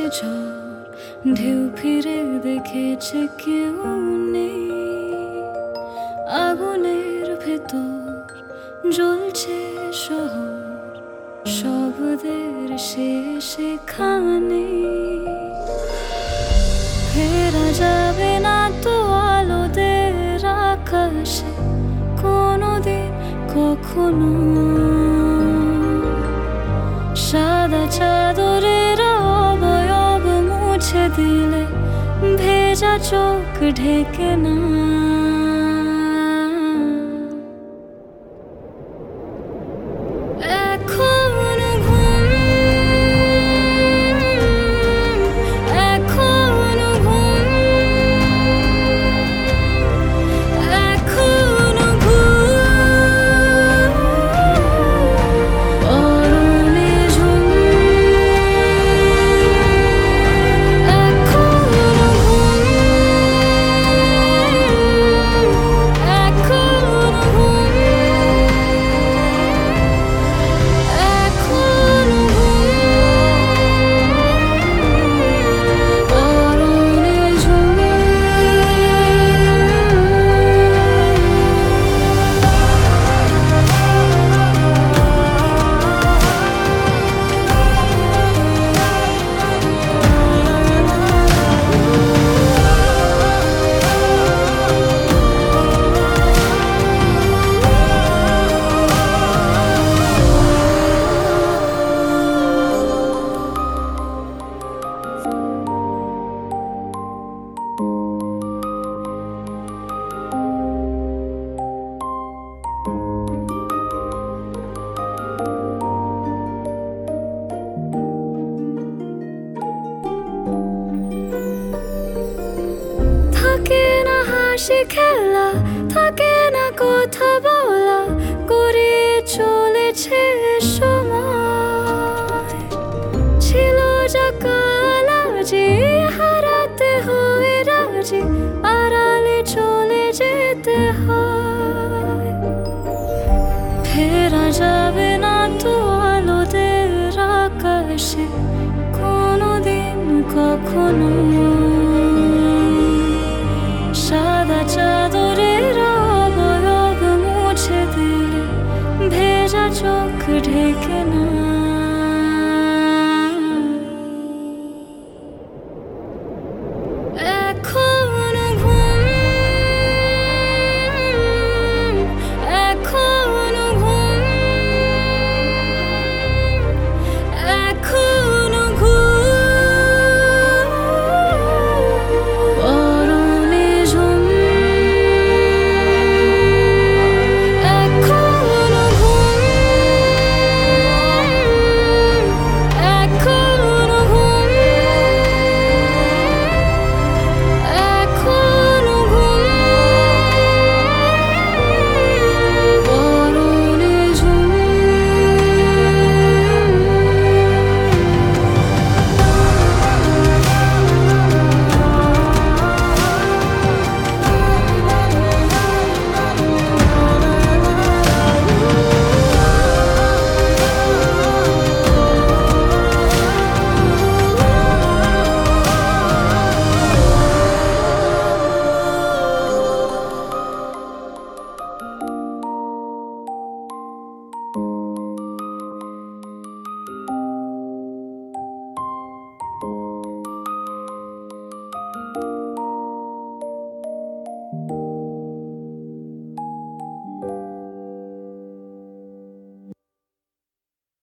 ঝড় ঢেউ ফিরে দেখেছে কেউ নেই। আগুনের ভেতর জ্বলছে শহর, শব্দের সেখানে ফেরা যাবে না তো আলোদের আকাশে কোনোদিন কখনো। সাদা চাদরের অবয়ব মুছে দিলে ভেজা চোখ ঢেকে না। থাকে না হাসি খেলা, থাকে না কথা বলা, করে চলেছে সময়। ছিল যা কাল আজই হারাতে হয় রাজি, আড়ালে চলে যেতে হয়। ফেরা যাবে না তো আলোদের আকাশে কোনোদিন কখনো। সাদা চাদরের অবয়ব মুছে দিলে ভেজা চোখ ঢেকে না।